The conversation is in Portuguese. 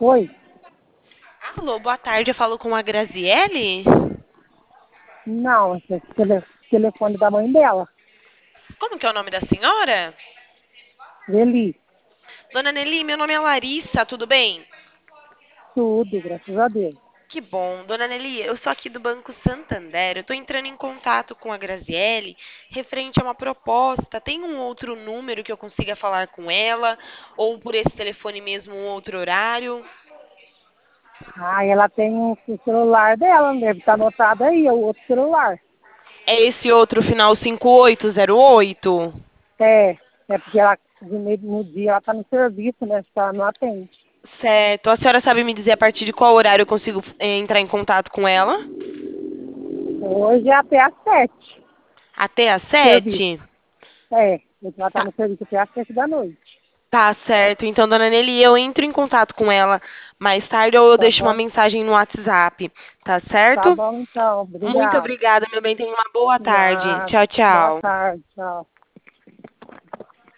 Oi? Alô, boa tarde, eu falo com a Graziele? Não, esse é o telefone da mãe dela. Como que é o nome da senhora? Eli, Dona Nelly, meu nome é Larissa, tudo bem? tudo, graças a Deus. Que bom. Dona Nelly, eu sou aqui do Banco Santander, eu estou entrando em contato com a Graziele referente a uma proposta. Tem um outro número que eu consiga falar com ela? Ou por esse telefone mesmo, um outro horário? Ah, ela tem o celular dela, deve estar anotado aí, é o outro celular. É esse outro final 5808? É, é porque ela, no dia, ela está no serviço, né? Ela não atende. Certo. A senhora sabe me dizer a partir de qual horário eu consigo entrar em contato com ela? Hoje é até às 7, Até às serviço. 7? É, ela está Tá, no serviço até às 7 da noite. tá certo. Então, dona Nelly, eu entro em contato com ela mais tarde ou eu Tá deixo uma bom? mensagem no WhatsApp. Tá Tá certo? bom então, Muito obrigado. obrigada, meu bem. Tenha uma boa tarde. Nada. Tchau, Boa tchau. tarde, tchau.